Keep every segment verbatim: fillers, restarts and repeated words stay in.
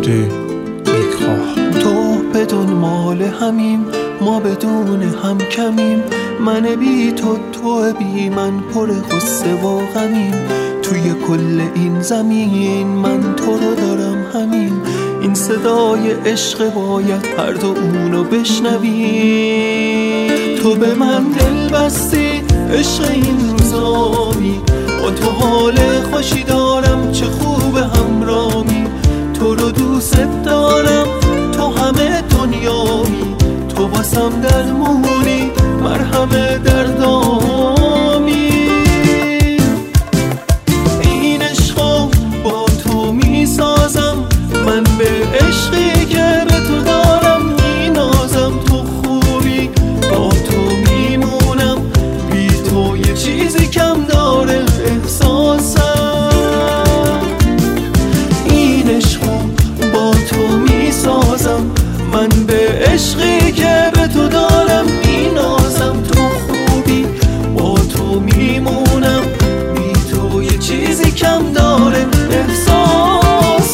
بوده یک راه. تو بدون مال همیم، ما بدون هم کمیم، من بی تو تو بی من، پر غصه و غمیم. توی کل این زمین من تو رو دارم همین، این صدای عشق باید هر دو اونو بشنویم. تو به من دل بستی عشق این روزامی، با تو حال خوشی دارم، چه خوب همرامی. تو رو دوست دارم، تو همه دنیامی، تو واسم درمونی، مرهم دردامی. این عشقو با تو میسازم، من به عشقی که به تو دارم مینازم. تو خوبی با تو میمونم، بی تو یه چیزی کم داره احساسم. این عشقو با تو میسازم، من به عشقی که به تو دارم مینازم. تو خوبی با تو میمونم، بی تو یه چیزی کم داره احساسم.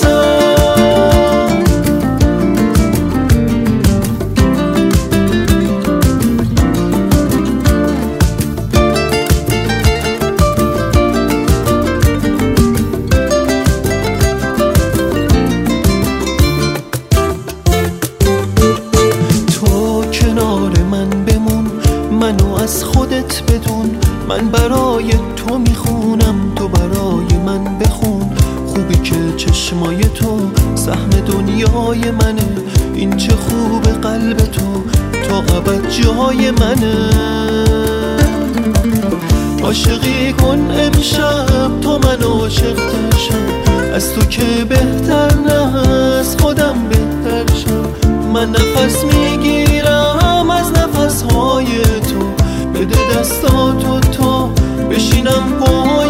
منو از خودت بدون، من برای تو میخونم، تو برای من بخون. خوبی که چشمای تو سهم دنیای منه، این چه خوب قلب تو تا ابد جای منه. عاشقی کن امشب تا من عاشق ترشم، از تو که بهتر نه از خودم بهتر شم. من نفس میگیرم از نفسهای تو، بده دستاتو تا بشینم پای